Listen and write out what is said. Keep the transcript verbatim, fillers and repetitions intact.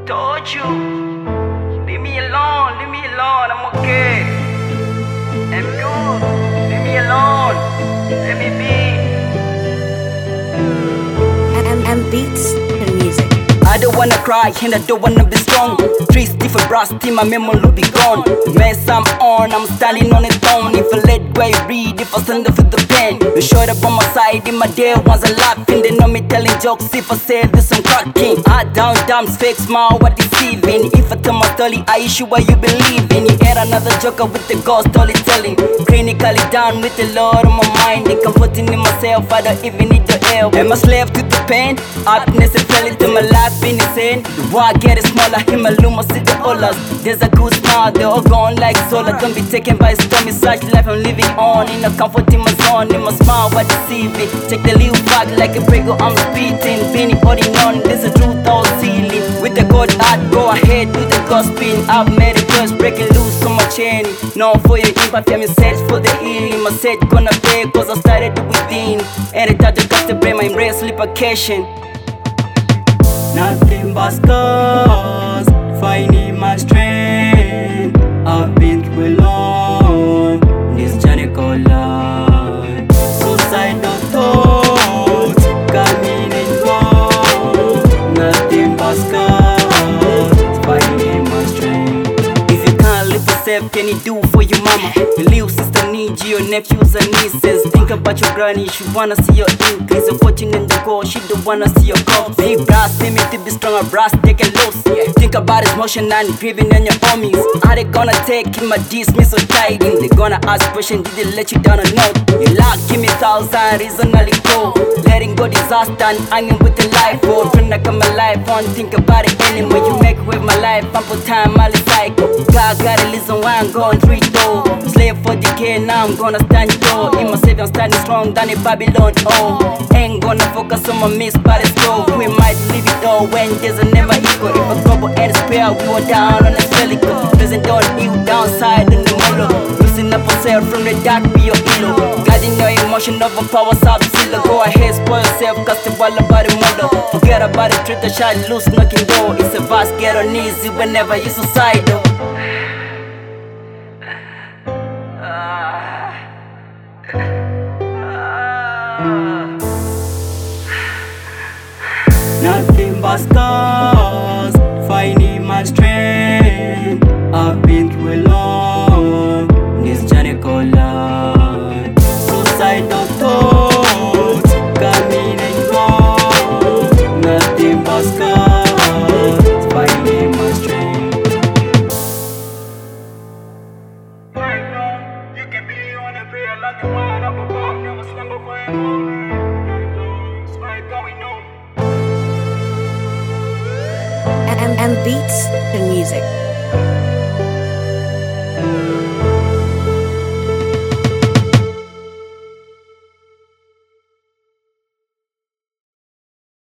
Told you, leave me alone, leave me alone, I'm okay. I'm good, leave me alone, let me be. M M Beats the music. I don't wanna cry and I don't wanna be strong. Three different brass till my memory will be gone. Mess I'm on, I'm standing on a throne. If I let go, I read, if I stand up for the pen. You showed up on my side in my day ones are laughing. They know me telling jokes if I say this I'm cracking. I down, damn, fake smile, what deceiving. If I tell my story, I issue what you believe in. You hear another joker with the ghost storytelling. Clinically down with the Lord on my mind. And comforting in myself, I don't even need the help. Am I slave to the pain? Happiness and fell into my life in insane. The war get it smaller, him alone see the others. There's a good smile, they all gone like solar. Don't be taken by stormy such life I'm living on. In a comfort in my zone, in my smile, what deceiving. Take the little back like a breaker, I'm speeding. Being holding on, this is truth all sealing. With the God heart, go ahead, do the gospel. I've made it just breaking loose on my chain. Known for your impact, I'm search for the healing. My set gonna pay, cause I started within. And it had to got to bring my embrace sleepification. Nothing but scars, finding my strength. I've been through alone, this journey called life. Suicidal thoughts, coming and go. Nothing but scars, finding my strength. If you can't live yourself, can you do for your mama? Your little sister needs you, your nephews and nieces. Think about your granny, she wanna see your increase. Your fortune in the goal, she don't wanna see your goals. Big brass, see me to be stronger, brass, take a loss. Yeah. Think about his motion and grieving on your homies. Are they gonna take him a dismiss or tiding? They gonna ask question, did they let you down or not? You like, give me thousand reason I let go. Letting go disaster and hanging with the life. Oh, trying to come alive, won't think about it anymore. You make with my life, I'm for time, I'll cycle. God got a reason why I'm going three though. Slave for decay, now I'm gonna stand tall. In my savior, I'm standing strong than in Babylon. Oh, ain't gonna focus on my miss, but it's go. We might leave it all when there's a never equal. If a couple and a spare, we were down on a skeleton. Present on you, downside in the molo. Loosen up yourself from the dark, be your hero. Guiding your emotion over power, south seal. Go ahead, spoil yourself, cause the wall about the model. Forget about the truth, the shot loose, knocking door. It's a vast, get on easy whenever you suicidal. Nothing but scars, finding my strength. I've been through alone, this journey called life. Suicidal thoughts, coming and go. Nothing but scars, finding my strength. Right now, you can be on a prayer like the one up above. Never slumber for a moment. It's right going on. M M Beats the music.